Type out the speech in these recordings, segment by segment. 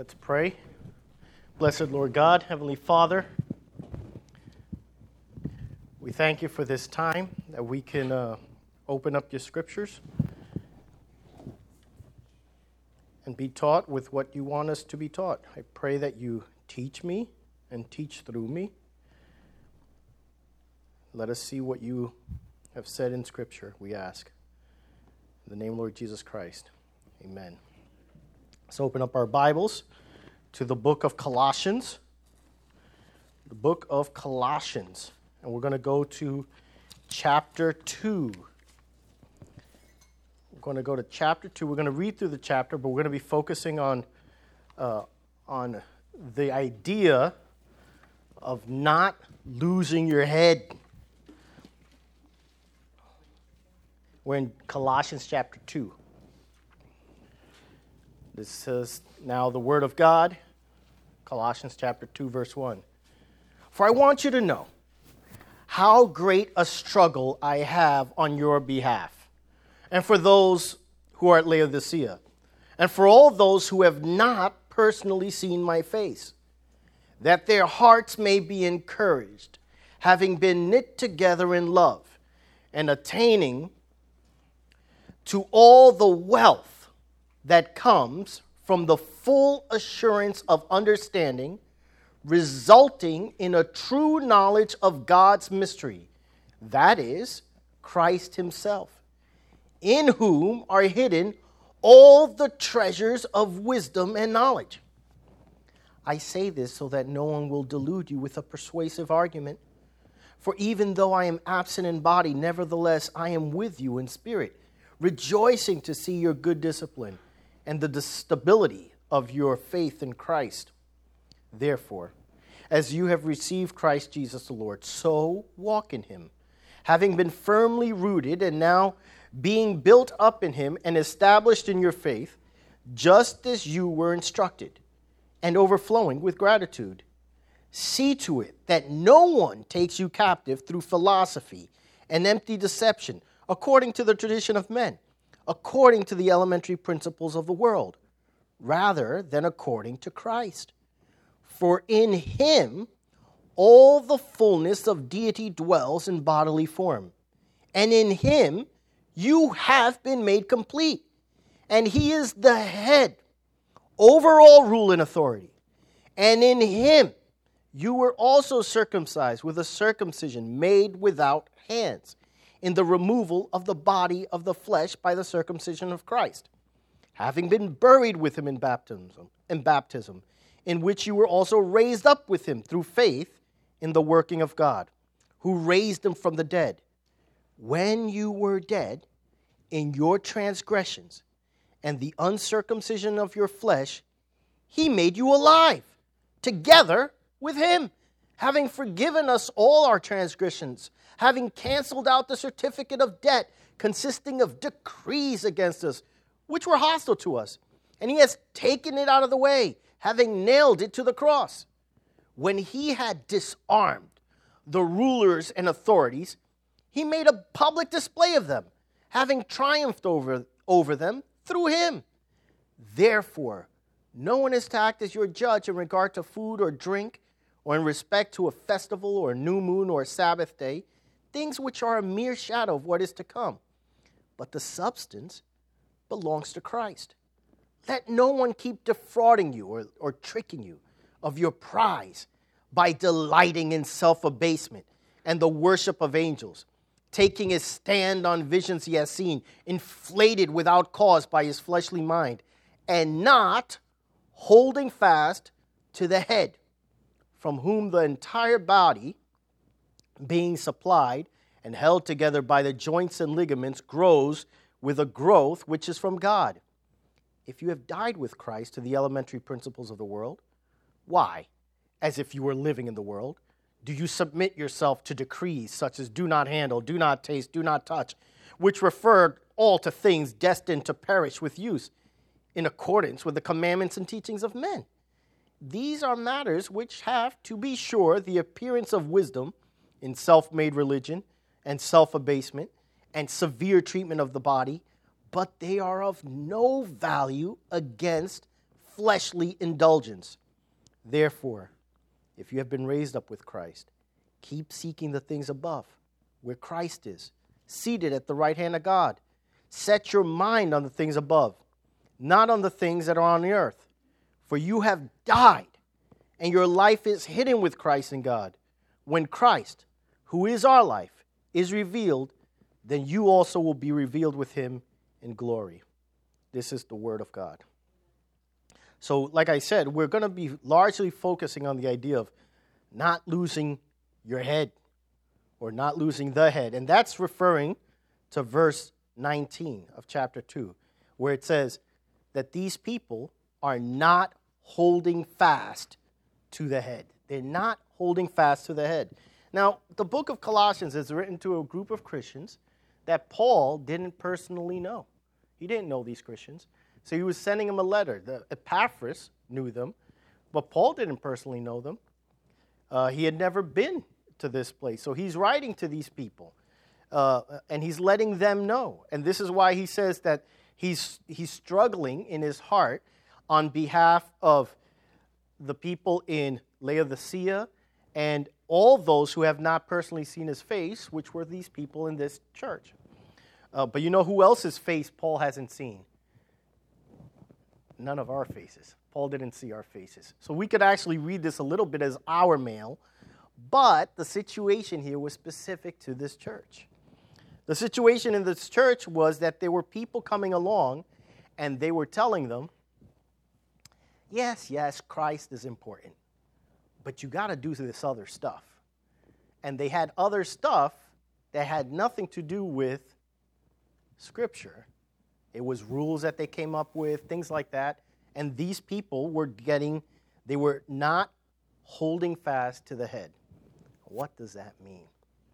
Let's pray. Blessed Lord God, Heavenly Father, we thank you for this time that we can open up your scriptures and be taught with what you want us to be taught. I pray that you teach me and teach through me. Let us see what you have said in Scripture, we ask. In the name of Lord Jesus Christ, amen. Let's open up our Bibles to the book of Colossians. The book of Colossians. And we're going to go to chapter 2. We're going to go to chapter 2. We're going to read through the chapter, but we're going to be focusing on the idea of not losing your head. We're in Colossians chapter 2. This is now the Word of God, Colossians chapter 2, verse 1. For I want you to know how great a struggle I have on your behalf, and for those who are at Laodicea, and for all those who have not personally seen my face, that their hearts may be encouraged, having been knit together in love, and attaining to all the wealth that comes from the full assurance of understanding, resulting in a true knowledge of God's mystery, that is, Christ himself, in whom are hidden all the treasures of wisdom and knowledge. I say this so that no one will delude you with a persuasive argument. For even though I am absent in body, nevertheless I am with you in spirit, rejoicing to see your good discipline and the stability of your faith in Christ. Therefore, as you have received Christ Jesus the Lord, so walk in him, having been firmly rooted and now being built up in him and established in your faith, just as you were instructed, and overflowing with gratitude. See to it that no one takes you captive through philosophy and empty deception, according to the tradition of men, according to the elementary principles of the world, rather than according to Christ. For in him all the fullness of deity dwells in bodily form, and in him you have been made complete, and he is the head over all rule and authority. And in him you were also circumcised with a circumcision made without hands, in the removal of the body of the flesh by the circumcision of Christ, having been buried with him in baptism, in which you were also raised up with him through faith in the working of God, who raised him from the dead. When you were dead in your transgressions and the uncircumcision of your flesh, he made you alive together with him, having forgiven us all our transgressions, having canceled out the certificate of debt consisting of decrees against us, which were hostile to us. And he has taken it out of the way, having nailed it to the cross. When he had disarmed the rulers and authorities, he made a public display of them, having triumphed over them through him. Therefore, no one is to act as your judge in regard to food or drink, or in respect to a festival or a new moon or a Sabbath day, things which are a mere shadow of what is to come. But the substance belongs to Christ. Let no one keep defrauding you or tricking you of your prize by delighting in self-abasement and the worship of angels, taking his stand on visions he has seen, inflated without cause by his fleshly mind, and not holding fast to the head, from whom the entire body, being supplied and held together by the joints and ligaments, grows with a growth which is from God. If you have died with Christ to the elementary principles of the world, why, as if you were living in the world, do you submit yourself to decrees such as do not handle, do not taste, do not touch, which refer all to things destined to perish with use, in accordance with the commandments and teachings of men? These are matters which have, to be sure, the appearance of wisdom in self-made religion and self-abasement and severe treatment of the body, but they are of no value against fleshly indulgence. Therefore, if you have been raised up with Christ, keep seeking the things above, where Christ is, seated at the right hand of God. Set your mind on the things above, not on the things that are on the earth. For you have died, and your life is hidden with Christ in God. When Christ, who is our life, is revealed, then you also will be revealed with him in glory. This is the word of God. So, like I said, we're going to be largely focusing on the idea of not losing your head or not losing the head. And that's referring to verse 19 of chapter 2, where it says that these people are not holding fast to the head. They're not holding fast to the head. Now, the book of Colossians is written to a group of Christians that Paul didn't personally know. He didn't know these Christians. So he was sending them a letter. The Epaphras knew them, but Paul didn't personally know them. He had never been to this place. So he's writing to these people, and he's letting them know. And this is why he says that he's struggling in his heart on behalf of the people in Laodicea and all those who have not personally seen his face, which were these people in this church. But you know who else's face Paul hasn't seen? None of our faces. Paul didn't see our faces. So we could actually read this a little bit as our mail, but the situation here was specific to this church. The situation in this church was that there were people coming along, and they were telling them, yes, Christ is important, but you got to do this other stuff. And they had other stuff that had nothing to do with Scripture. It was rules that they came up with, things like that. And these people they were not holding fast to the head. What does that mean?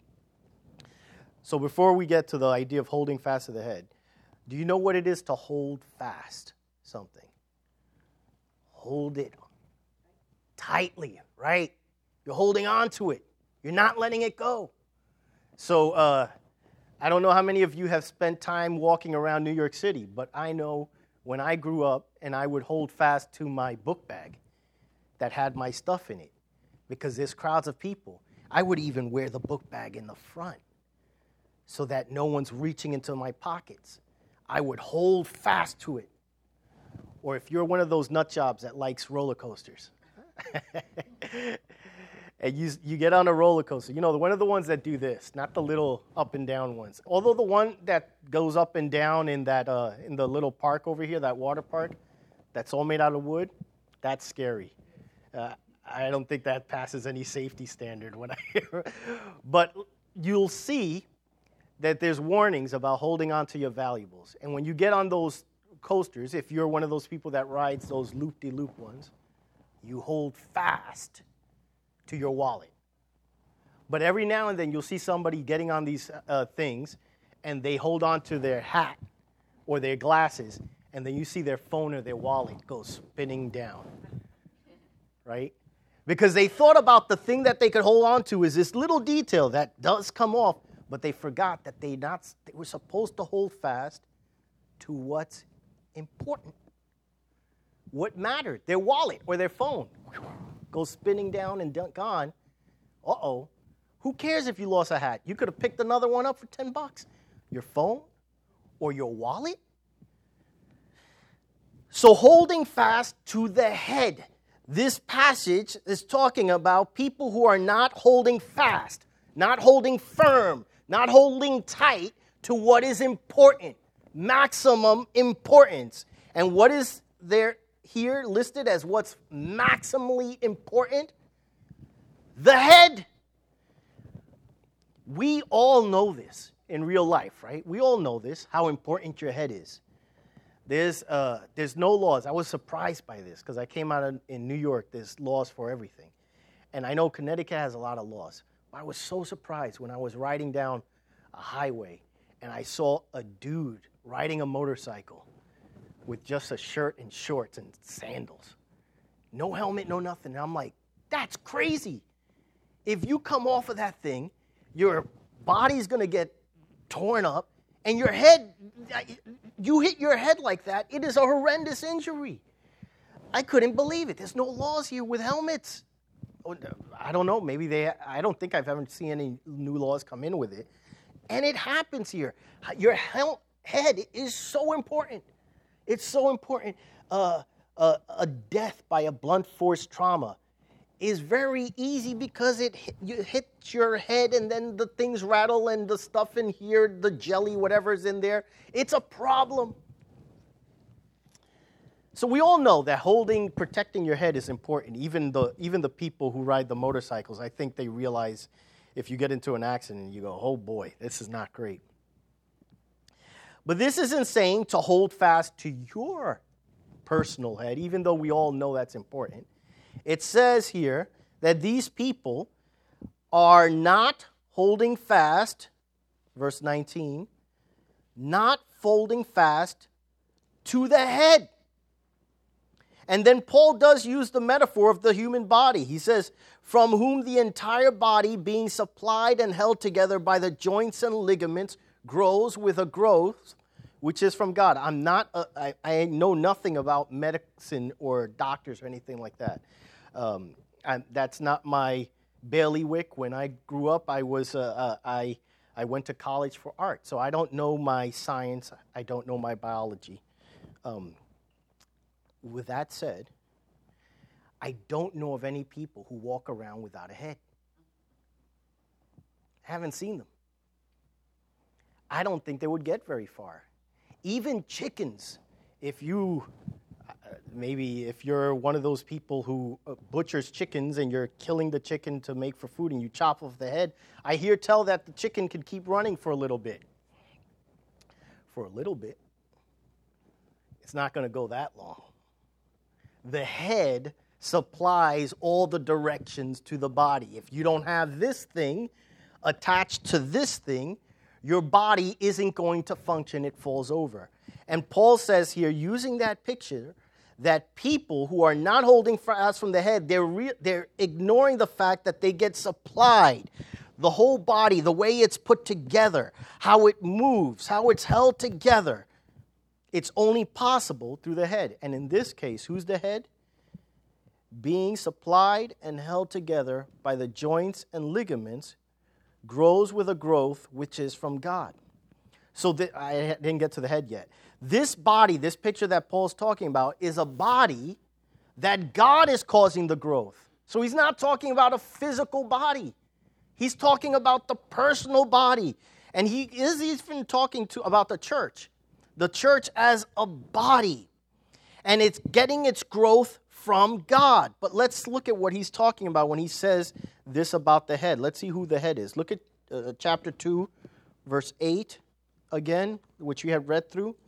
So before we get to the idea of holding fast to the head, do you know what it is to hold fast something? Hold it tightly, right? You're holding on to it. You're not letting it go. So I don't know how many of you have spent time walking around New York City, but I know when I grew up and I would hold fast to my book bag that had my stuff in it because there's crowds of people. I would even wear the book bag in the front so that no one's reaching into my pockets. I would hold fast to it. Or if you're one of those nut jobs that likes roller coasters, and you get on a roller coaster, one of the ones that do this, not the little up and down ones. Although the one that goes up and down in that in the little park over here, that water park, that's all made out of wood, that's scary. I don't think that passes any safety standard when I hear. But you'll see that there's warnings about holding on to your valuables. And when you get on those coasters, if you're one of those people that rides those loop-de-loop ones, you hold fast to your wallet. But every now and then you'll see somebody getting on these things, and they hold on to their hat or their glasses, and then you see their phone or their wallet go spinning down, right? Because they thought about the thing that they could hold on to is this little detail that does come off, but they forgot that they were supposed to hold fast to what's important. What mattered, their wallet or their phone, goes spinning down and gone. Uh-oh. Who cares if you lost a hat? You could have picked another one up for $10. Your phone or your wallet? So holding fast to the head. This passage is talking about people who are not holding fast, not holding firm, not holding tight to what is important, maximum importance. And what is there here listed as what's maximally important? The head. We all know this in real life, right? We all know this, how important your head is. There's no laws. I was surprised by this because I came out in New York. There's laws for everything. And I know Connecticut has a lot of laws. But I was so surprised when I was riding down a highway and I saw a dude riding a motorcycle with just a shirt and shorts and sandals. No helmet, no nothing. And I'm like, that's crazy. If you come off of that thing, your body's going to get torn up, and your head, you hit your head like that, it is a horrendous injury. I couldn't believe it. There's no laws here with helmets. I don't know. Maybe I don't think I've ever seen any new laws come in with it. And it happens here. Your head is so important. It's so important. A death by a blunt force trauma is very easy because you hit your head and then the things rattle and the stuff in here, the jelly, whatever's in there, it's a problem. So we all know that protecting your head is important. Even the people who ride the motorcycles, I think they realize if you get into an accident, you go, oh boy, this is not great. But this isn't saying to hold fast to your personal head, even though we all know that's important. It says here that these people are not holding fast, verse 19, not holding fast to the head. And then Paul does use the metaphor of the human body. He says, from whom the entire body being supplied and held together by the joints and ligaments grows with a growth which is from God. I know nothing about medicine or doctors or anything like that. That's not my bailiwick. When I grew up, I went to college for art. So I don't know my science. I don't know my biology. With that said, I don't know of any people who walk around without a head. I haven't seen them. I don't think they would get very far. Even chickens, if you're one of those people who butchers chickens and you're killing the chicken to make for food and you chop off the head, I hear tell that the chicken can keep running for a little bit. For a little bit. It's not going to go that long. The head supplies all the directions to the body. If you don't have this thing attached to this thing, your body isn't going to function. It falls over. And Paul says here, using that picture, that people who are not holding fast from the head, they're ignoring the fact that they get supplied. The whole body, the way it's put together, how it moves, how it's held together. It's only possible through the head. And in this case, who's the head? Being supplied and held together by the joints and ligaments, grows with a growth which is from God. So I didn't get to the head yet. This body, this picture that Paul's talking about, is a body that God is causing the growth. So he's not talking about a physical body. He's talking about the personal body. And he is even talking about the church as a body. And it's getting its growth from God. But let's look at what he's talking about when he says this about the head. Let's see who the head is. Look at chapter 2, verse 8 again, which we have read through.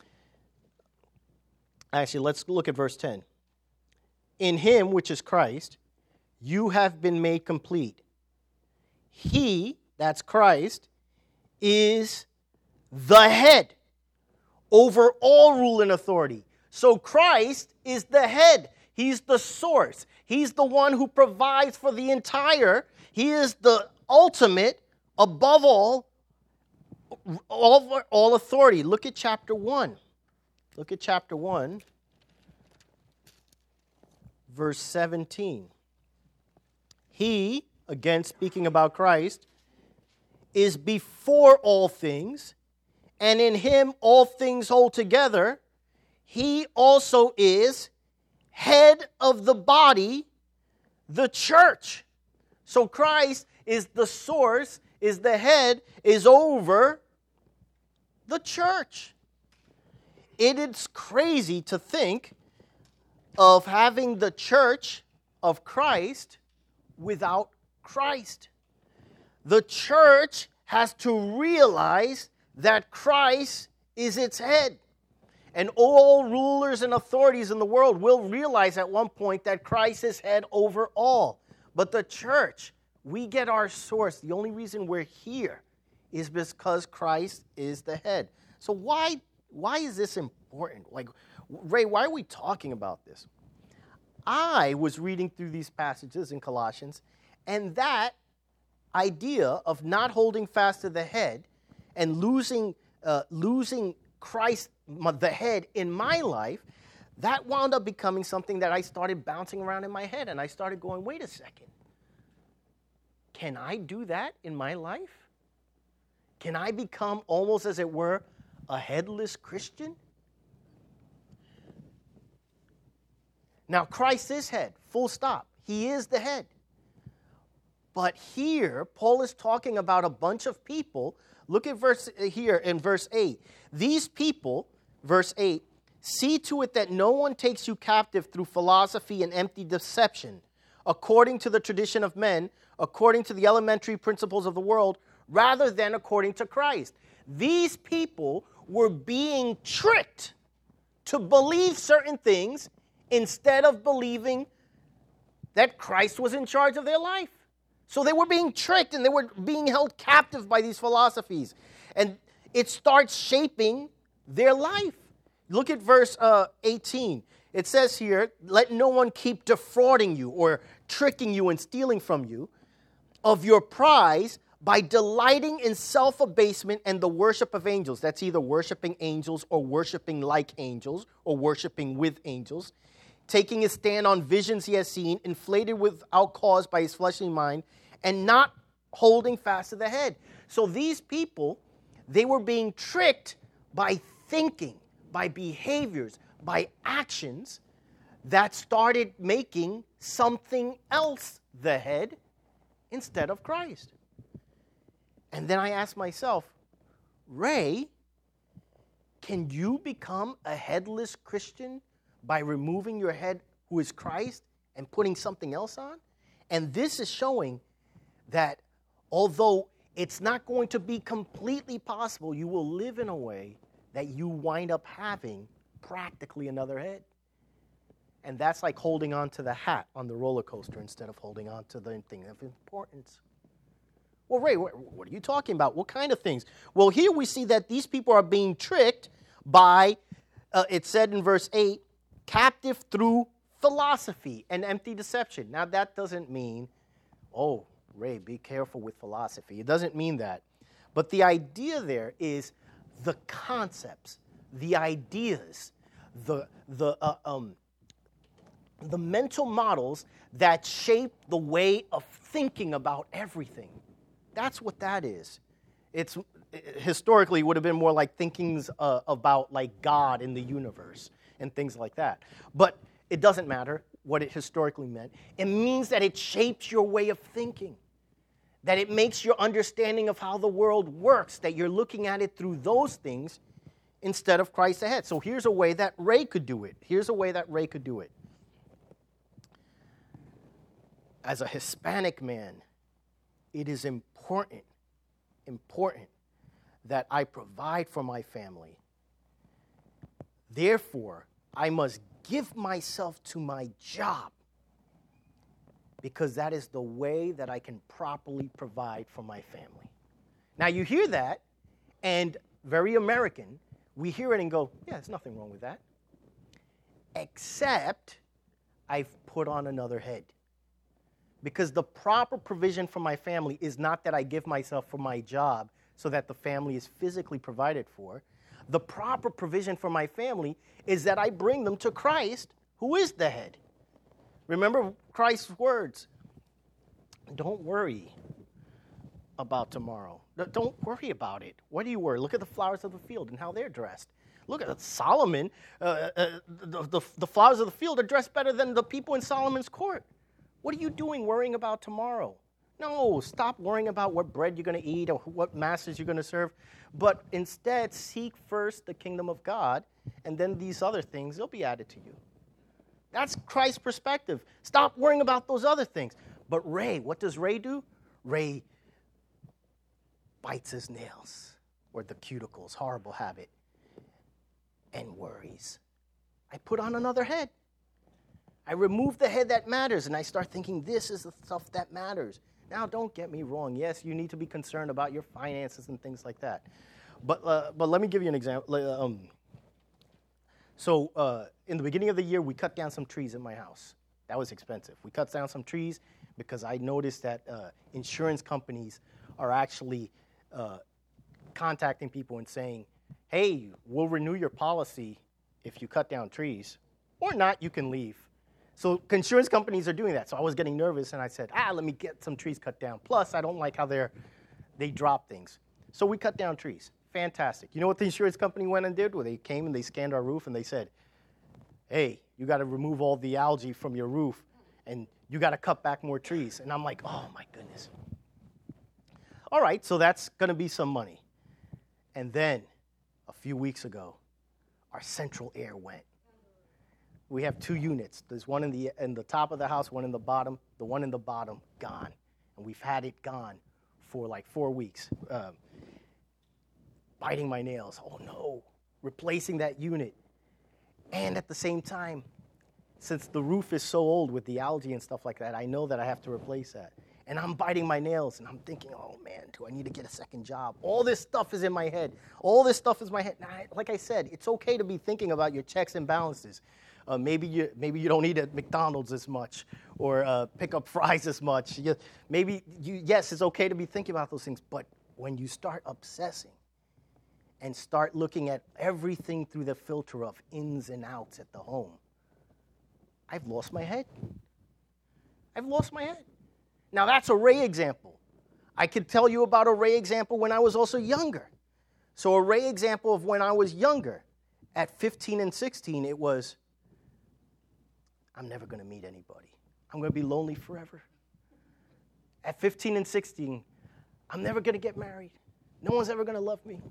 Actually, let's look at verse 10. In him, which is Christ, you have been made complete. He, that's Christ, is the head over all rule and authority. So Christ is the head. He's the source. He's the one who provides for the entire. He is the ultimate, above all authority. Look at chapter 1. Look at chapter 1, verse 17. He, again speaking about Christ, is before all things, and in him all things hold together. He also is head of the body, the church. So Christ is the source, is the head, is over the church. It is crazy to think of having the church of Christ without Christ. The church has to realize that Christ is its head. And all rulers and authorities in the world will realize at one point that Christ is head over all. But the church, we get our source. The only reason we're here is because Christ is the head. So why is this important? Like, Ray, why are we talking about this? I was reading through these passages in Colossians, and that idea of not holding fast to the head and losing Christ, the head, in my life, that wound up becoming something that I started bouncing around in my head, and I started going, wait a second. Can I do that in my life? Can I become almost, as it were, a headless Christian? Now, Christ is head, full stop. He is the head. But here, Paul is talking about a bunch of people. Look at here in verse 8. These people, verse 8, see to it that no one takes you captive through philosophy and empty deception, according to the tradition of men, according to the elementary principles of the world, rather than according to Christ. These people were being tricked to believe certain things instead of believing that Christ was in charge of their life. So they were being tricked and they were being held captive by these philosophies. And it starts shaping their life. Look at verse 18. It says here, let no one keep defrauding you or tricking you and stealing from you of your prize by delighting in self-abasement and the worship of angels. That's either worshiping angels or worshiping like angels or worshiping with angels. Taking his stand on visions he has seen, inflated without cause by his fleshly mind, and not holding fast to the head. So these people, they were being tricked by thinking, by behaviors, by actions that started making something else the head instead of Christ. And then I asked myself, Ray, can you become a headless Christian by removing your head, who is Christ, and putting something else on? And this is showing that although it's not going to be completely possible, you will live in a way that you wind up having practically another head. And that's like holding on to the hat on the roller coaster instead of holding on to the thing of importance. Well, Ray, what are you talking about? What kind of things? Well, here we see that these people are being tricked by, it said in verse 8, captive through philosophy and empty deception. Now, that doesn't mean, oh, Ray, be careful with philosophy. It doesn't mean that. But the idea there is the concepts, the ideas, the mental models that shape the way of thinking about everything. That's what that is. It's historically would have been more like thinkings about like God in the universe and things like that. But it doesn't matter what it historically meant. It means that it shapes your way of thinking, that it makes your understanding of how the world works, that you're looking at it through those things instead of Christ ahead. So here's a way that Ray could do it. As a Hispanic man, it is important that I provide for my family. Therefore, I must give myself to my job because that is the way that I can properly provide for my family. Now, you hear that, and very American, we hear it and go, yeah, there's nothing wrong with that. Except I've put on another head. Because the proper provision for my family is not that I give myself for my job so that the family is physically provided for. The proper provision for my family is that I bring them to Christ, who is the head. Remember Christ's words. Don't worry about tomorrow. Don't worry about it. What do you worry? Look at the flowers of the field and how they're dressed. Look at Solomon. The flowers of the field are dressed better than the people in Solomon's court. What are you doing worrying about tomorrow? No, stop worrying about what bread you're going to eat or what masters you're going to serve. But instead, seek first the kingdom of God, and then these other things, they'll be added to you. That's Christ's perspective. Stop worrying about those other things. But Ray, what does Ray do? Ray bites his nails, or the cuticles, horrible habit, and worries. I put on another head. I remove the head that matters, and I start thinking this is the stuff that matters. Now, don't get me wrong. Yes, you need to be concerned about your finances and things like that. But let me give you an example. So in the beginning of the year, we cut down some trees in my house. That was expensive. We cut down some trees because I noticed that insurance companies are actually contacting people and saying, hey, we'll renew your policy if you cut down trees. or not, you can leave. So insurance companies are doing that. So I was getting nervous, and I said, let me get some trees cut down. Plus, I don't like how they drop things. So we cut down trees. Fantastic. You know what the insurance company went and did? Well, they came and they scanned our roof, and they said, hey, you got to remove all the algae from your roof, and you got to cut back more trees. And I'm like, oh, my goodness. All right, so that's going to be some money. And then a few weeks ago, our central air went. We have 2 units. There's one in the top of the house, one in the bottom. The one in the bottom, gone. And we've had it gone for like 4 weeks. Biting my nails. Oh, no. Replacing that unit. And at the same time, since the roof is so old with the algae and stuff like that, I know that I have to replace that. And I'm biting my nails, and I'm thinking, oh, man, do I need to get a second job? All this stuff is in my head. All this stuff is in my head. Now, like I said, it's okay to be thinking about your checks and balances. Maybe you don't eat at McDonald's as much or pick up fries as much. Yes, it's okay to be thinking about those things. But when you start obsessing and start looking at everything through the filter of ins and outs at the home, I've lost my head. I've lost my head. Now, that's a Ray example. I could tell you about a Ray example when I was also younger. So a Ray example of when I was younger, at 15 and 16, it was, I'm never going to meet anybody. I'm going to be lonely forever. At 15 and 16, I'm never going to get married. No one's ever going to love me.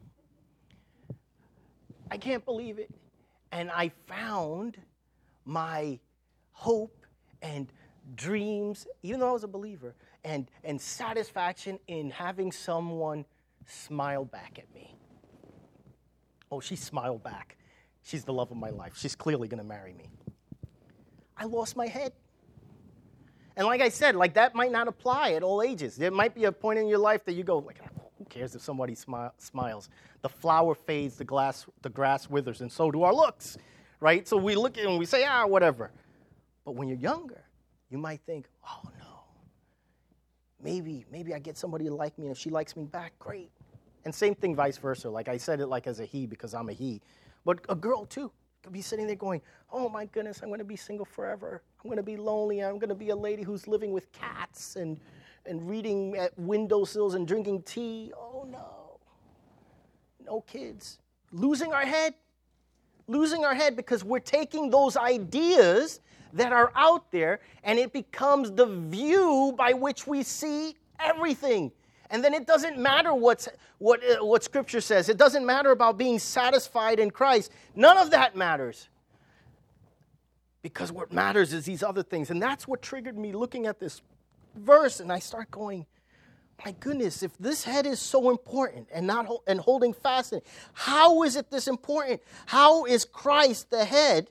I can't believe it. And I found my hope and dreams, even though I was a believer, and satisfaction in having someone smile back at me. Oh, she smiled back. She's the love of my life. She's clearly going to marry me. I lost my head. And like I said, like that might not apply at all ages. There might be a point in your life that you go, like, who cares if somebody smiles? The flower fades, the grass withers, and so do our looks, right? So we look at it and we say, whatever. But when you're younger, you might think, oh, no. Maybe I get somebody to like me, and if she likes me back, great. And same thing vice versa. Like I said it like as a he because I'm a he. But a girl, too, could be sitting there going, oh, my goodness, I'm going to be single forever. I'm going to be lonely. I'm going to be a lady who's living with cats and reading at windowsills and drinking tea. Oh, no. No kids. Losing our head because we're taking those ideas that are out there, and it becomes the view by which we see everything. And then it doesn't matter what Scripture says. It doesn't matter about being satisfied in Christ. None of that matters. Because what matters is these other things. And that's what triggered me looking at this verse, and I start going, my goodness, if this head is so important and holding fast in it, how is it this important? How is Christ the head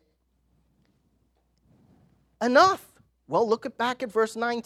enough? Well, look back at verse 9.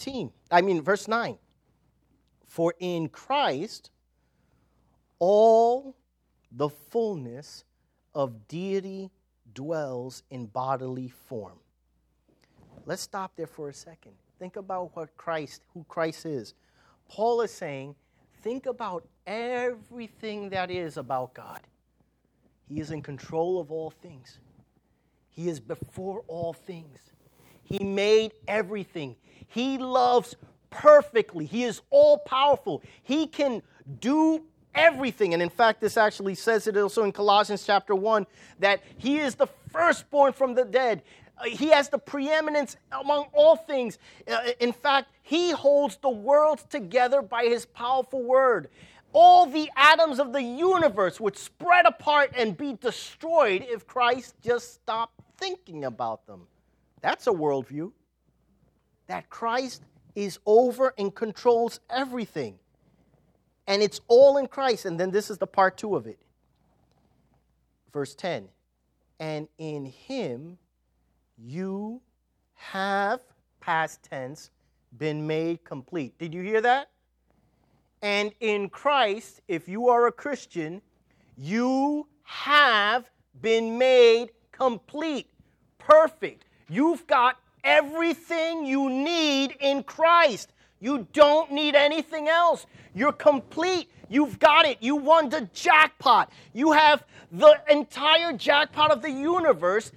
For in Christ, all the fullness of deity dwells in bodily form. Let's stop there for a second. Think about who Christ is. Paul is saying, think about everything that is about God. He is in control of all things. He is before all things. He made everything. He loves perfectly. He is all-powerful. He can do everything. And in fact, this actually says it also in Colossians chapter 1, that he is the firstborn from the dead. He has the preeminence among all things. In fact, he holds the worlds together by his powerful word. All the atoms of the universe would spread apart and be destroyed if Christ just stopped thinking about them. That's a worldview. That Christ is over and controls everything. And it's all in Christ. And then this is the part 2 of it. Verse 10. And in him you have, past tense, been made complete. Did you hear that? And in Christ, if you are a Christian, you have been made complete, perfect. You've got everything you need in Christ. You don't need anything else. You're complete. You've got it. You won the jackpot. You have the entire jackpot of the universe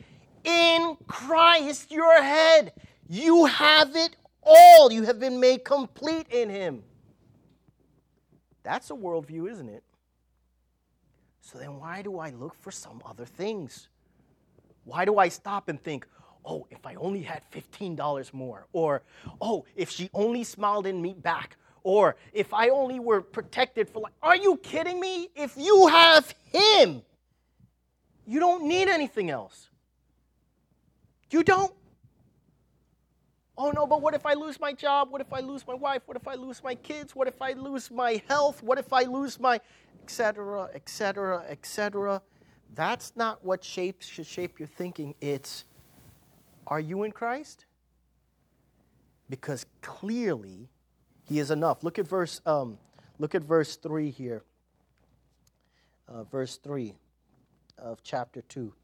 in Christ your head. You have it all. You have been made complete in him. That's a worldview, isn't it? So then why do I look for some other things? Why do I stop and think, oh, if I only had $15 more, or, oh, if she only smiled at me back, or if I only were protected for life. Are you kidding me? If you have him, you don't need anything else. You don't. Oh, no, but what if I lose my job? What if I lose my wife? What if I lose my kids? What if I lose my health? What if I lose my, et cetera, et cetera, et cetera? That's not what should shape your thinking. It's, are you in Christ? Because clearly, he is enough. Look at verse 3 here. Verse 3 of chapter 2.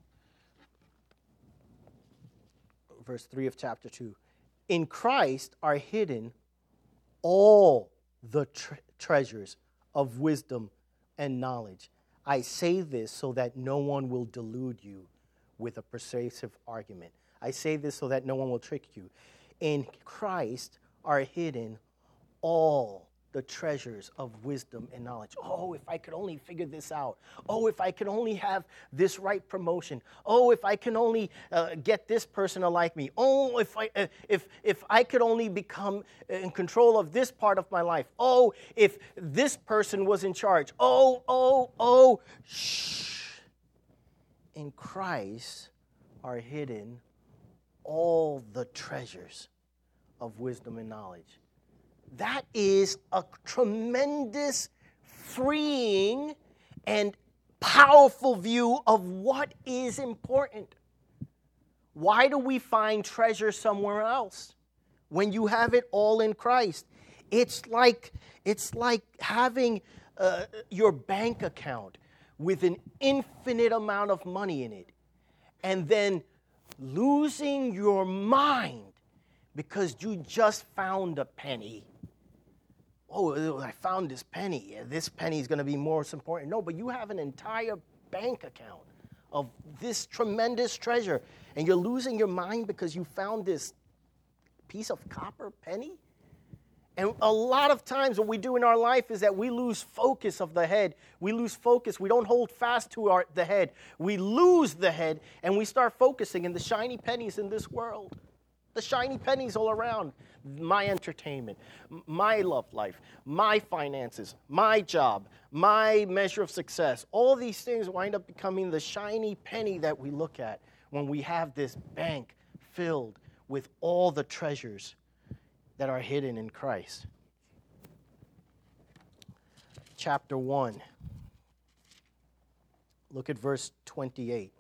Verse 3 of chapter 2. In Christ are hidden all the treasures of wisdom and knowledge. I say this so that no one will delude you with a persuasive argument. I say this so that no one will trick you. In Christ are hidden all the treasures of wisdom and knowledge. Oh, if I could only figure this out. Oh, if I could only have this right promotion. Oh, if I can only get this person to like me. Oh, if I could only become in control of this part of my life. Oh, if this person was in charge. Oh. Shh. In Christ are hidden all the treasures of wisdom and knowledge. That is a tremendous, freeing, and powerful view of what is important. Why do we find treasure somewhere else when you have it all in Christ? It's like having your bank account with an infinite amount of money in it, and then losing your mind because you just found a penny. Oh, I found this penny. This penny is going to be more important. No, but you have an entire bank account of this tremendous treasure, and you're losing your mind because you found this piece of copper penny? And a lot of times what we do in our life is that we lose focus of the head. We lose focus. We don't hold fast to the head. We lose the head, and we start focusing in the shiny pennies in this world. The shiny pennies all around. My entertainment, my love life, my finances, my job, my measure of success. All these things wind up becoming the shiny penny that we look at when we have this bank filled with all the treasures that are hidden in Christ. Chapter 1. Look at verse 28.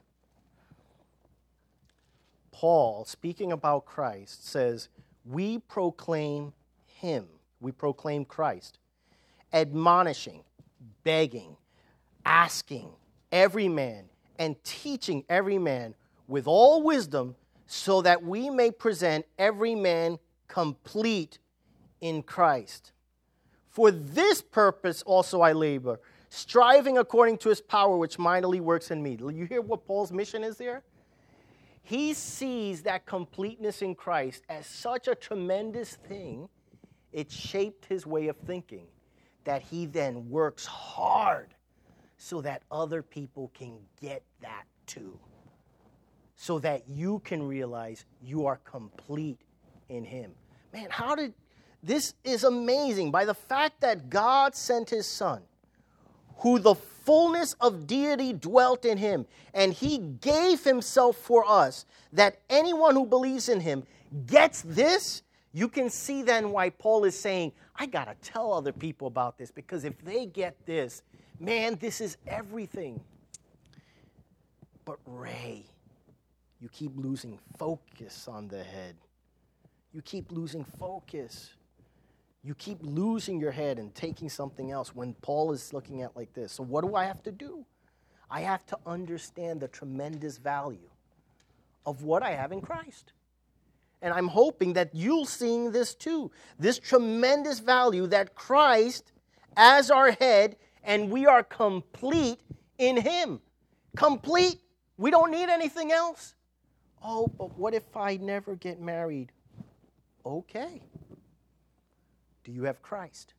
Paul, speaking about Christ, says, we proclaim him, we proclaim Christ, admonishing, begging, asking every man, and teaching every man with all wisdom, so that we may present every man complete in Christ. For this purpose also I labor, striving according to his power which mightily works in me. You hear what Paul's mission is there? He sees that completeness in Christ as such a tremendous thing, it shaped his way of thinking, that he then works hard so that other people can get that too. So that you can realize you are complete in him. Man, this is amazing. By the fact that God sent his Son, who the fullness of deity dwelt in him, and he gave himself for us, that anyone who believes in him gets this, you can see then why Paul is saying, I got to tell other people about this, because if they get this, man, this is everything. But Ray, you keep losing focus on the head. You keep losing focus. You keep losing your head and taking something else when Paul is looking at like this. So what do I have to do? I have to understand the tremendous value of what I have in Christ. And I'm hoping that you'll see this too. This tremendous value that Christ as our head, and we are complete in him. Complete. We don't need anything else. Oh, but what if I never get married? Okay. Do you have Christ?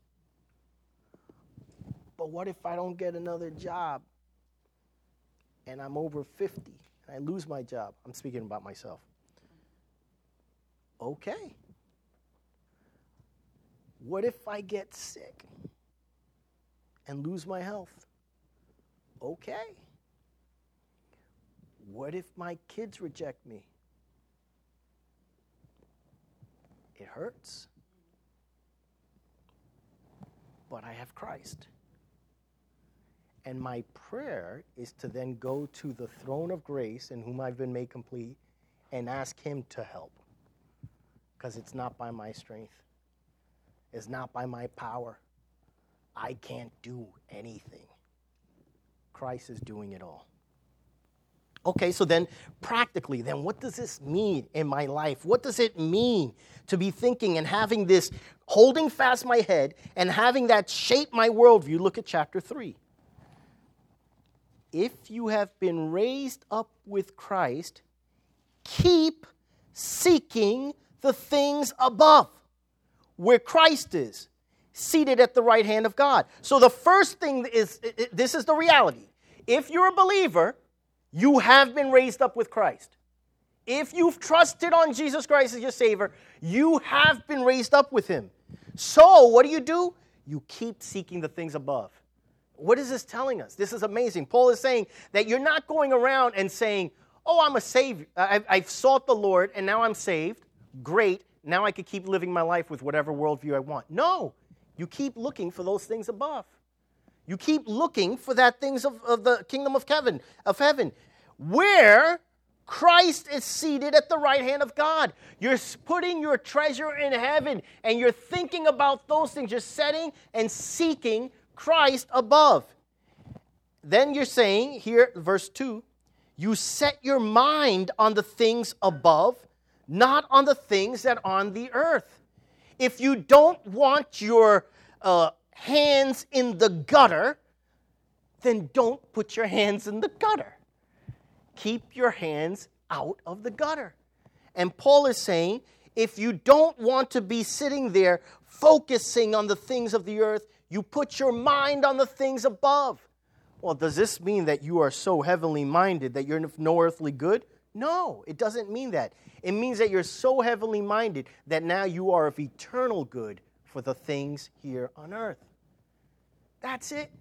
But what if I don't get another job and I'm over 50 and I lose my job? I'm speaking about myself. Okay. What if I get sick and lose my health? Okay. What if my kids reject me? It hurts. But I have Christ. And my prayer is to then go to the throne of grace in whom I've been made complete and ask him to help. Because it's not by my strength. It's not by my power. I can't do anything. Christ is doing it all. Okay, so then practically, then what does this mean in my life? What does it mean to be thinking and having this, holding fast my head and having that shape my worldview? Look at chapter 3. If you have been raised up with Christ, keep seeking the things above, where Christ is, seated at the right hand of God. So the first thing is, this is the reality. If you're a believer, you have been raised up with Christ. If you've trusted on Jesus Christ as your Savior, you have been raised up with him. So what do? You keep seeking the things above. What is this telling us? This is amazing. Paul is saying that you're not going around and saying, oh, I'm a Savior. I've sought the Lord and now I'm saved. Great. Now I could keep living my life with whatever worldview I want. No. You keep looking for those things above. You keep looking for that things of the kingdom of heaven, where Christ is seated at the right hand of God. You're putting your treasure in heaven, and you're thinking about those things. You're setting and seeking Christ above. Then you're saying, here, verse 2, you set your mind on the things above, not on the things that are on the earth. If you don't want your hands in the gutter, then don't put your hands in the gutter. Keep your hands out of the gutter. And Paul is saying, if you don't want to be sitting there focusing on the things of the earth, you put your mind on the things above. Well, does this mean that you are so heavenly minded that you're no earthly good? No, it doesn't mean that. It means that you're so heavenly minded that now you are of eternal good for the things here on earth. That's it.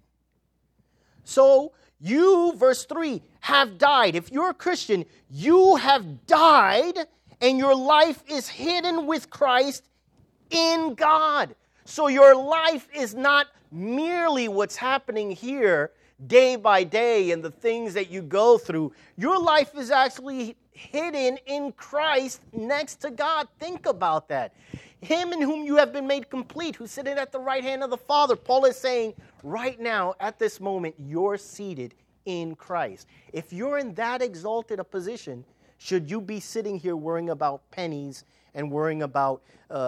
So you, verse 3, have died. If you're a Christian, you have died and your life is hidden with Christ in God. So your life is not merely what's happening here day by day and the things that you go through. Your life is actually hidden in Christ next to God. Think about that. Him in whom you have been made complete, who's sitting at the right hand of the Father. Paul is saying right now, at this moment, you're seated in Christ. If you're in that exalted a position, should you be sitting here worrying about pennies and worrying about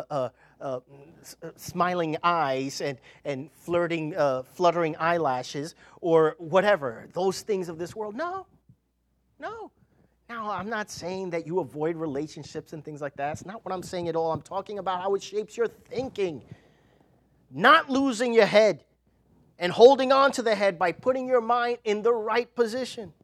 smiling eyes and fluttering eyelashes or whatever, those things of this world? No. Now, I'm not saying that you avoid relationships and things like that. That's not what I'm saying at all. I'm talking about how it shapes your thinking. Not losing your head and holding on to the head by putting your mind in the right position.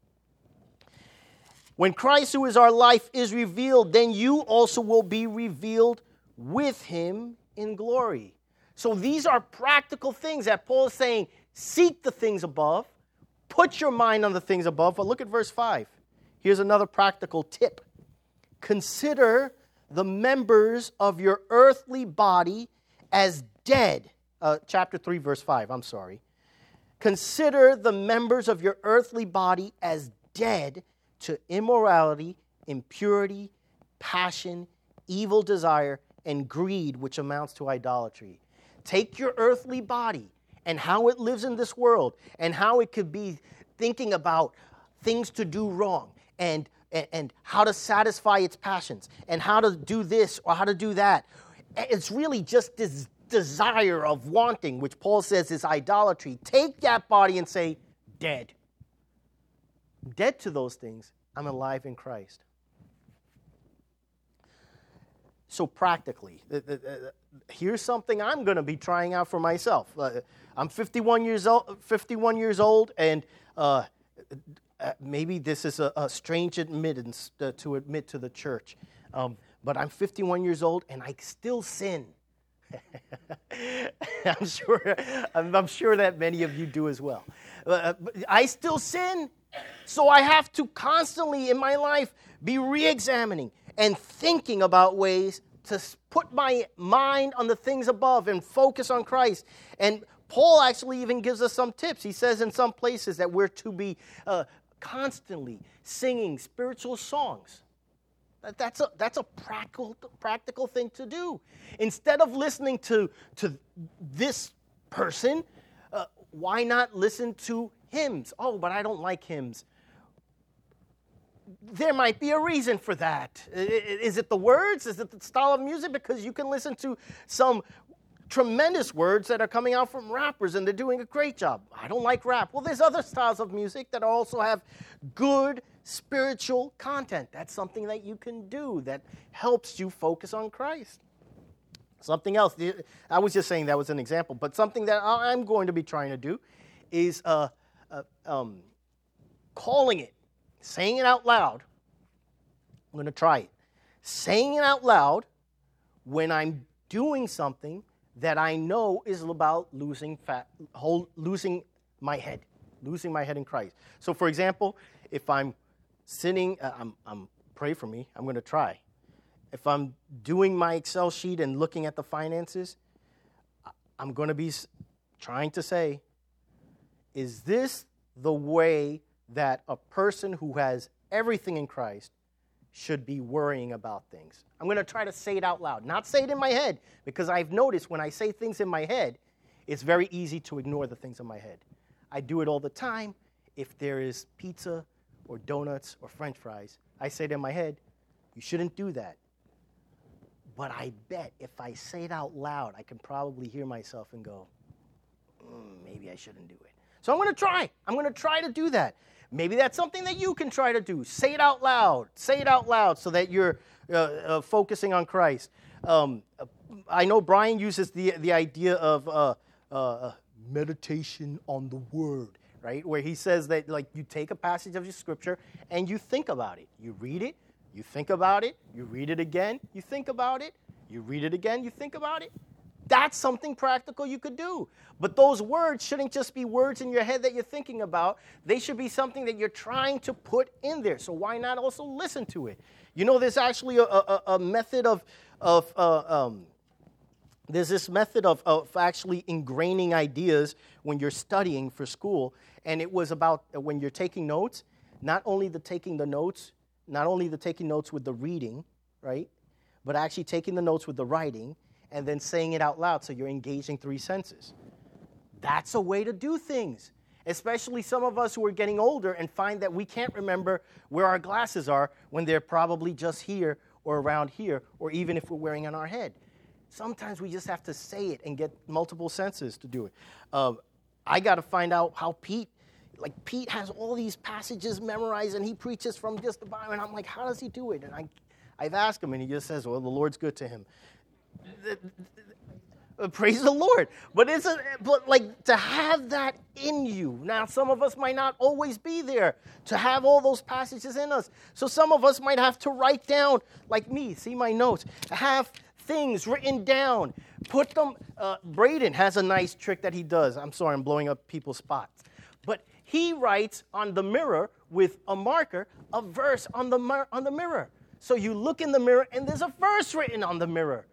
When Christ, who is our life, is revealed, then you also will be revealed with him in glory. So these are practical things that Paul is saying, seek the things above, put your mind on the things above. But look at verse 5. Here's another practical tip. Consider the members of your earthly body as dead. Chapter 3, verse 5, I'm sorry. Consider the members of your earthly body as dead to immorality, impurity, passion, evil desire, and greed, which amounts to idolatry. Take your earthly body and how it lives in this world and how it could be thinking about things to do wrong and how to satisfy its passions and how to do this or how to do that. It's really just this desire of wanting, which Paul says is idolatry. Take that body and say, dead. Dead to those things, I'm alive in Christ. So practically, here's something I'm going to be trying out for myself. I'm 51 years old, and maybe this is a strange admittance to admit to the church. But I'm 51 years old, and I still sin. I'm sure that many of you do as well. I still sin, so I have to constantly in my life be re-examining and thinking about ways to put my mind on the things above and focus on Christ. And Paul actually even gives us some tips. He says in some places that we're to be constantly singing spiritual songs. That's a practical thing to do. Instead of listening to this person, why not listen to hymns? Oh, but I don't like hymns. There might be a reason for that. Is it the words? Is it the style of music? Because you can listen to some tremendous words that are coming out from rappers, and they're doing a great job. I don't like rap. Well, there's other styles of music that also have good spiritual content. That's something that you can do that helps you focus on Christ. Something else, I was just saying that was an example, but something that I'm going to be trying to do is calling it, saying it out loud. I'm going to try it. Saying it out loud when doing something that I know is about losing my head in Christ. So, for example, if I'm sitting, pray for me, I'm going to try. If I'm doing my Excel sheet and looking at the finances, I'm going to be trying to say, is this the way that a person who has everything in Christ should be worrying about things? I'm going to try to say it out loud, not say it in my head, because I've noticed when I say things in my head, it's very easy to ignore the things in my head. I do it all the time. If there is pizza or donuts or French fries, I say it in my head, you shouldn't do that. But I bet if I say it out loud, I can probably hear myself and go, maybe I shouldn't do it. So I'm going to try. I'm going to try to do that. Maybe that's something that you can try to do. Say it out loud. Say it out loud so that you're focusing on Christ. I know Brian uses the idea of meditation on the Word, right? Where he says that like you take a passage of your scripture and you think about it. You read it. You think about it, you read it again, you think about it, you read it again, you think about it. That's something practical you could do. But those words shouldn't just be words in your head that you're thinking about. They should be something that you're trying to put in there. So why not also listen to it? You know, there's actually a method there's this method of actually ingraining ideas when you're studying for school. And it was about when you're taking notes, not only the taking notes with the reading, right, but actually taking the notes with the writing and then saying it out loud so you're engaging three senses. That's a way to do things, especially some of us who are getting older and find that we can't remember where our glasses are when they're probably just here or around here, or even if we're wearing on our head. Sometimes we just have to say it and get multiple senses to do it. I got to find out how Pete has all these passages memorized, and he preaches from just the Bible, and I'm like, how does he do it? And I've asked him, and he just says, well, the Lord's good to him. Praise the Lord. But to have that in you. Now, some of us might not always be there to have all those passages in us. So some of us might have to write down, like me, see my notes, have things written down, put them. Braden has a nice trick that he does. I'm sorry, I'm blowing up people's spots. But he writes on the mirror with a marker a verse on the mirror. So you look in the mirror and there's a verse written on the mirror.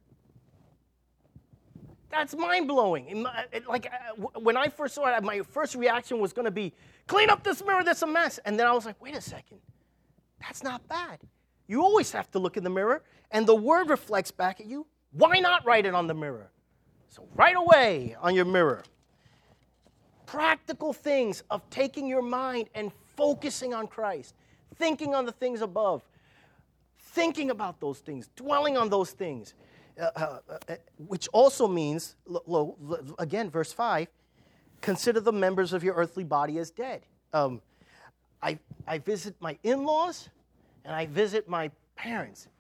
That's mind-blowing. When I first saw it, my first reaction was going to be, clean up this mirror, that's a mess. And then I was like, wait a second. That's not bad. You always have to look in the mirror, and the word reflects back at you. Why not write it on the mirror? So right away on your mirror. Practical things of taking your mind and focusing on Christ, thinking on the things above, thinking about those things, dwelling on those things, which also means, again, verse 5, consider the members of your earthly body as dead. I visit my in-laws and I visit my parents,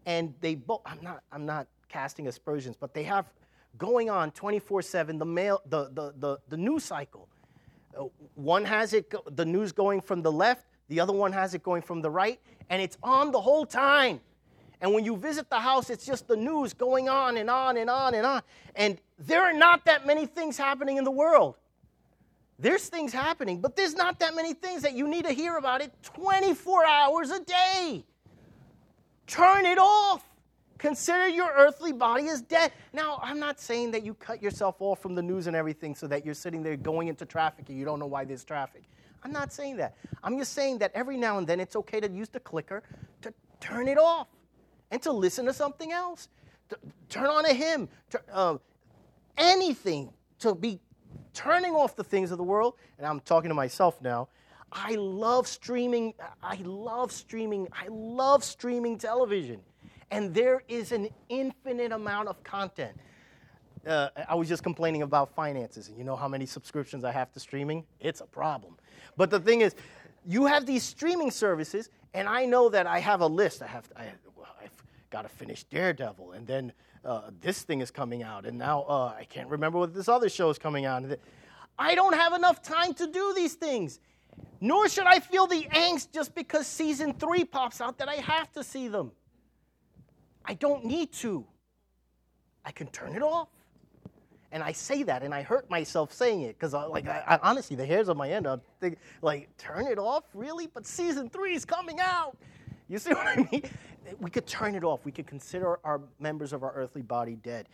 and they both, I'm not casting aspersions, but they have going on 24/7 the news cycle. One has the news going from the left, the other one has it going from the right, and it's on the whole time. And when you visit the house, it's just the news going on and on and on and on. And there are not that many things happening in the world. There's things happening, but there's not that many things that you need to hear about it 24 hours a day. Turn it off. Consider your earthly body as dead. Now, I'm not saying that you cut yourself off from the news and everything so that you're sitting there going into traffic and you don't know why there's traffic. I'm not saying that. I'm just saying that every now and then it's okay to use the clicker to turn it off and to listen to something else. To turn on a hymn. Anything to be turning off the things of the world. And I'm talking to myself now. I love streaming. I love streaming television. And there is an infinite amount of content. I was just complaining about finances. And you know how many subscriptions I have to streaming? It's a problem. But the thing is, you have these streaming services, and I know that I have a list. I've got to finish Daredevil, and then this thing is coming out, and now I can't remember what this other show is coming out. I don't have enough time to do these things. Nor should I feel the angst just because season 3 pops out that I have to see them. I don't need to. I can turn it off. And I say that, and I hurt myself saying it, because I honestly, the hairs on my head, I think, turn it off? Really? But season 3 is coming out. You see what I mean? We could turn it off. We could consider our members of our earthly body dead.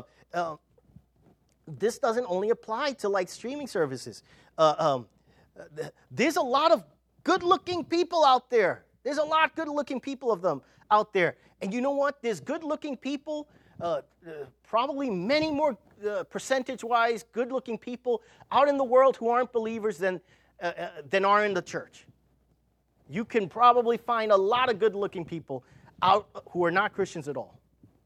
This doesn't only apply to, streaming services. There's a lot of good-looking people out there. There's a lot of good-looking people of them out there. And you know what? There's good-looking people, probably many more percentage-wise good-looking people out in the world who aren't believers than are in the church. You can probably find a lot of good-looking people out who are not Christians at all.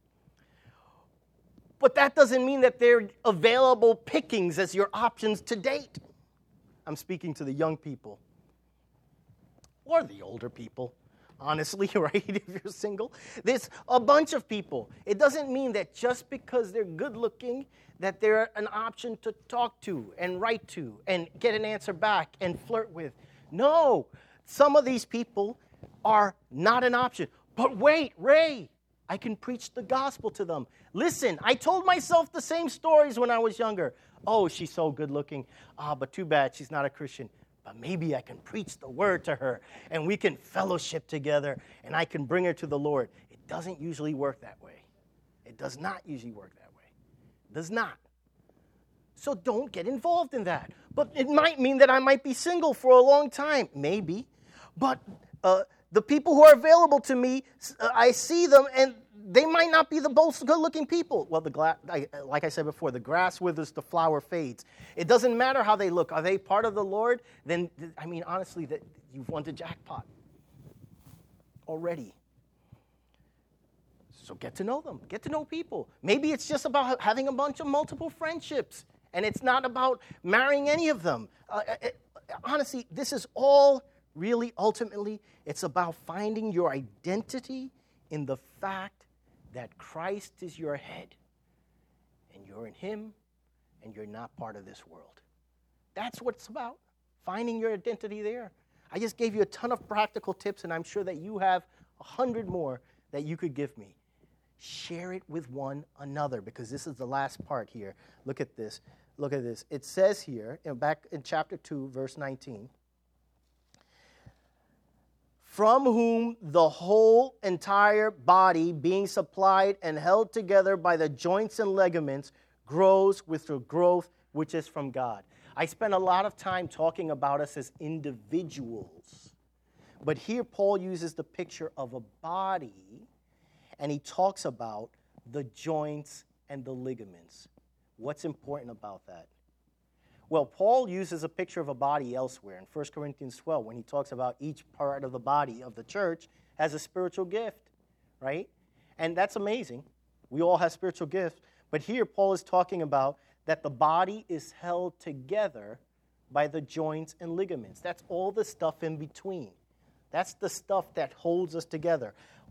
But that doesn't mean that they're available pickings as your options to date. I'm speaking to the young people or the older people. Honestly, right, if you're single. There's a bunch of people. It doesn't mean that just because they're good looking that they're an option to talk to and write to and get an answer back and flirt with. No, some of these people are not an option. But wait, Ray, I can preach the gospel to them. Listen, I told myself the same stories when I was younger. Oh, she's so good looking. But too bad she's not a Christian. But maybe I can preach the word to her, and we can fellowship together, and I can bring her to the Lord. It doesn't usually work that way. It does not usually work that way. It does not. So don't get involved in that. But it might mean that I might be single for a long time. Maybe. But the people who are available to me, I see them, and they might not be the most good-looking people. Well, like I said before, the grass withers, the flower fades. It doesn't matter how they look. Are they part of the Lord? Then, honestly, that you've won the jackpot already. So get to know them. Get to know people. Maybe it's just about having a bunch of multiple friendships, and it's not about marrying any of them. Honestly, this is all really, ultimately, it's about finding your identity in the fact that Christ is your head, and you're in him, and you're not part of this world. That's what it's about, finding your identity there. I just gave you a ton of practical tips, and I'm sure that you have 100 more that you could give me. Share it with one another, because this is the last part here. Look at this. Look at this. It says here, back in chapter 2, verse 19, from whom the whole entire body, being supplied and held together by the joints and ligaments, grows with the growth which is from God. I spent a lot of time talking about us as individuals. But here Paul uses the picture of a body, and he talks about the joints and the ligaments. What's important about that? Well, Paul uses a picture of a body elsewhere in 1 Corinthians 12 when he talks about each part of the body of the church has a spiritual gift, right? And that's amazing. We all have spiritual gifts. But here Paul is talking about that the body is held together by the joints and ligaments. That's all the stuff in between. That's the stuff that holds us together.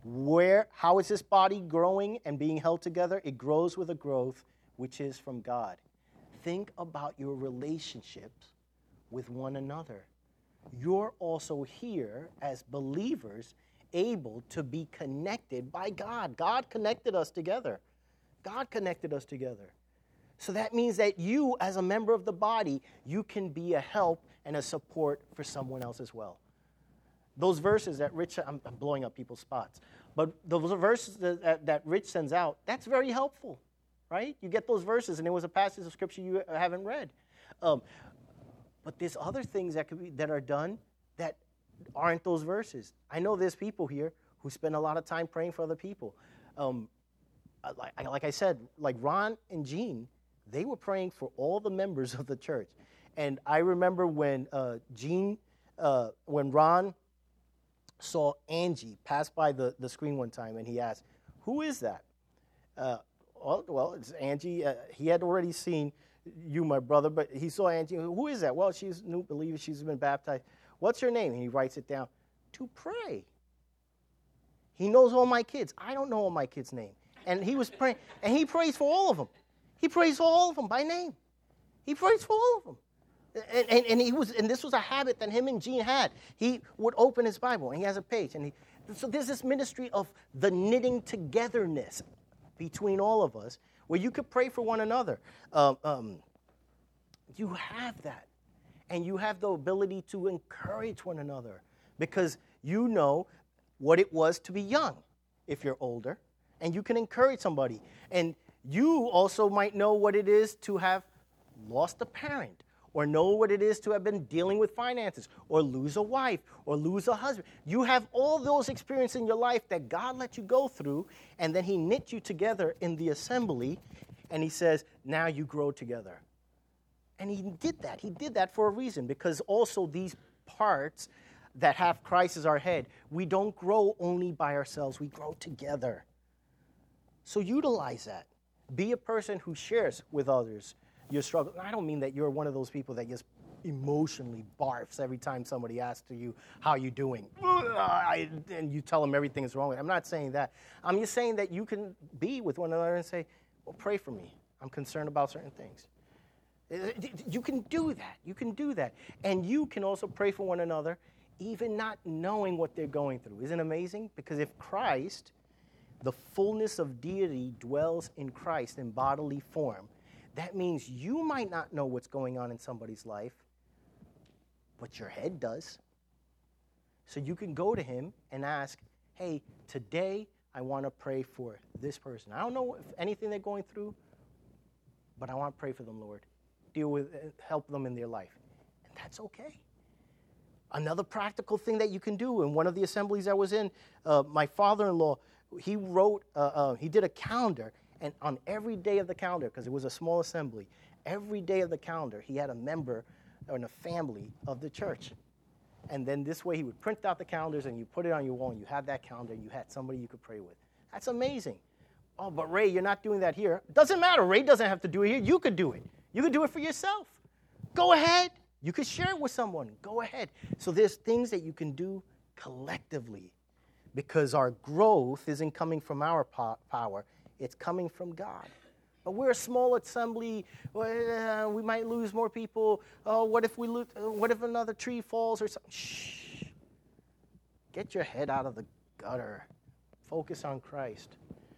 How is this body growing and being held together? It grows with a growth which is from God. Think about your relationships with one another. You're also here as believers able to be connected by God. God connected us together. God connected us together. So that means that you, as a member of the body, you can be a help and a support for someone else as well. Those verses that Rich, I'm blowing up people's spots, but those verses that Rich sends out, that's very helpful, right? You get those verses, and it was a passage of Scripture you haven't read. But there's other things that are done that aren't those verses. I know there's people here who spend a lot of time praying for other people. Like I said, like Ron and Jean, they were praying for all the members of the church. And I remember when when Ron saw Angie pass by the screen one time, and he asked, "Who is that?" Well, it's Angie. He had already seen you, my brother, but he saw Angie. Who is that? Well, she's a new believer. She's been baptized. What's her name? And he writes it down. To pray. He knows all my kids. I don't know all my kids' name. And he was praying, and he prays for all of them. He prays for all of them by name. He prays for all of them. And this was a habit that him and Jean had. He would open his Bible, and he has a page. So there's this ministry of the knitting togetherness between all of us, where you could pray for one another. You have that. And you have the ability to encourage one another, because you know what it was to be young if you're older, and you can encourage somebody. And you also might know what it is to have lost a parent, or know what it is to have been dealing with finances, or lose a wife, or lose a husband. You have all those experiences in your life that God let you go through, and then he knit you together in the assembly, and he says, now you grow together. And he did that. He did that for a reason, because also these parts that have Christ as our head, we don't grow only by ourselves. We grow together. So utilize that. Be a person who shares with others your struggle. I don't mean that you're one of those people that just emotionally barfs every time somebody asks you, how you doing? And you tell them everything is wrong. I'm not saying that. I'm just saying that you can be with one another and say, well, pray for me. I'm concerned about certain things. You can do that. You can do that. And you can also pray for one another, even not knowing what they're going through. Isn't it amazing? Because if Christ, the fullness of deity, dwells in Christ in bodily form, that means you might not know what's going on in somebody's life, but your head does. So you can go to him and ask, hey, today I want to pray for this person. I don't know if anything they're going through, but I want to pray for them, Lord. Help them in their life. And that's okay. Another practical thing that you can do, in one of the assemblies I was in, my father-in-law, he did a calendar, and on every day of the calendar, because it was a small assembly, every day of the calendar, he had a member or a family of the church. And then this way he would print out the calendars, and you put it on your wall, and you had that calendar, and you had somebody you could pray with. That's amazing. Oh, but Ray, you're not doing that here. It doesn't matter. Ray doesn't have to do it here. You could do it. You could do it for yourself. Go ahead. You could share it with someone. Go ahead. So there's things that you can do collectively, because our growth isn't coming from our power. It's coming from God. But we're a small assembly. We might lose more people. Oh, what if another tree falls or something? Shh. Get your head out of the gutter. Focus on Christ,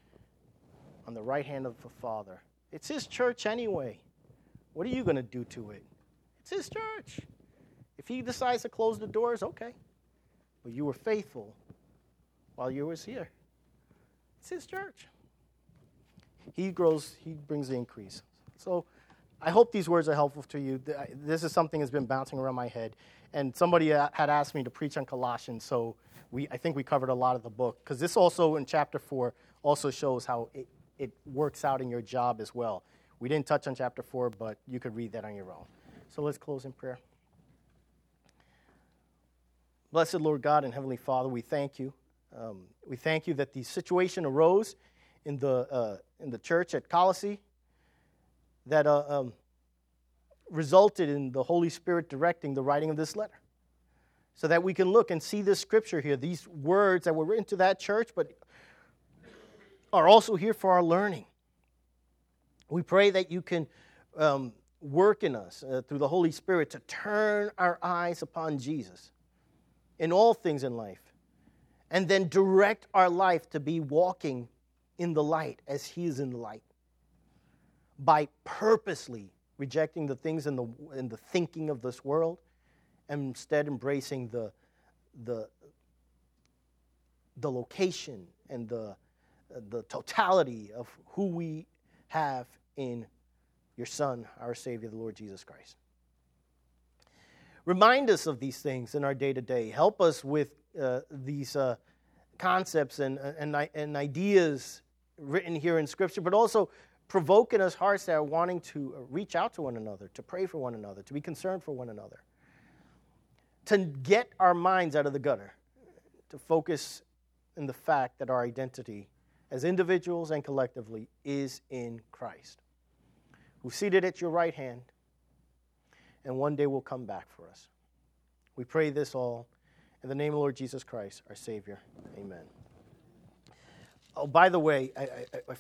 on the right hand of the Father. It's his church anyway. What are you going to do to it? It's his church. If he decides to close the doors, okay. But you were faithful while you was here. It's his church. He grows, he brings the increase. So I hope these words are helpful to you. This is something that's been bouncing around my head. And somebody had asked me to preach on Colossians, so I think we covered a lot of the book. Because this also, in chapter 4, also shows how it works out in your job as well. We didn't touch on chapter 4, but you could read that on your own. So let's close in prayer. Blessed Lord God and Heavenly Father, we thank you. We thank you that the situation arose in the church at Colossae that resulted in the Holy Spirit directing the writing of this letter. so that we can look and see this scripture here, these words that were written to that church, but are also here for our learning. We pray that you can work in us through the Holy Spirit to turn our eyes upon Jesus in all things in life, and then direct our life to be walking in the light as He is in the light, by purposely rejecting the things in the thinking of this world, and instead embracing the location and the totality of who we have in your Son, our Savior, the Lord Jesus Christ. Remind us of these things in our day-to-day. Help us with these concepts and ideas written here in Scripture, but also provoke in us hearts that are wanting to reach out to one another, to pray for one another, to be concerned for one another, to get our minds out of the gutter, to focus in the fact that our identity as individuals and collectively is in Christ, who's seated at your right hand and one day will come back for us. We pray this all in the name of the Lord Jesus Christ, our Savior. Amen. Oh, by the way, I